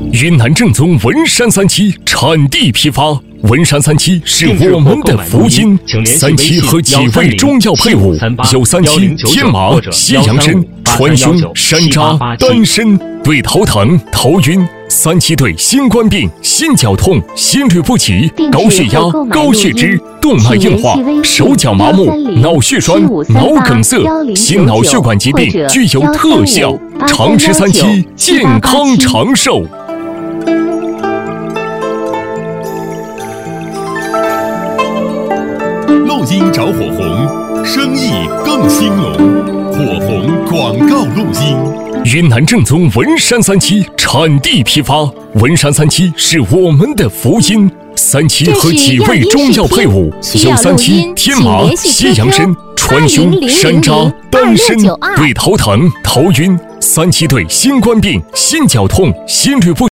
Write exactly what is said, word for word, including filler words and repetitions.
云南正宗文山三七产地批发，文山三七是我们的福音。三七和几味中药配伍，有三七、天麻、西洋参、川芎、山楂、丹参，对头疼、头晕；三七对新冠病、心绞痛、心律不齐、高血压、高血脂、动脉硬化、手脚麻木、脑血栓、脑梗塞、心脑血管疾病具有特效。常吃三七，健康长寿。 录音找火红，生意更兴隆。火红广告录音。 云南正宗文山三七产地批发，文山三七是我们的福音。三七和几味中药配伍，有三七、天麻、西洋参、川芎、山楂、丹参，对头疼、头晕；三七对新冠病、心绞痛、心律不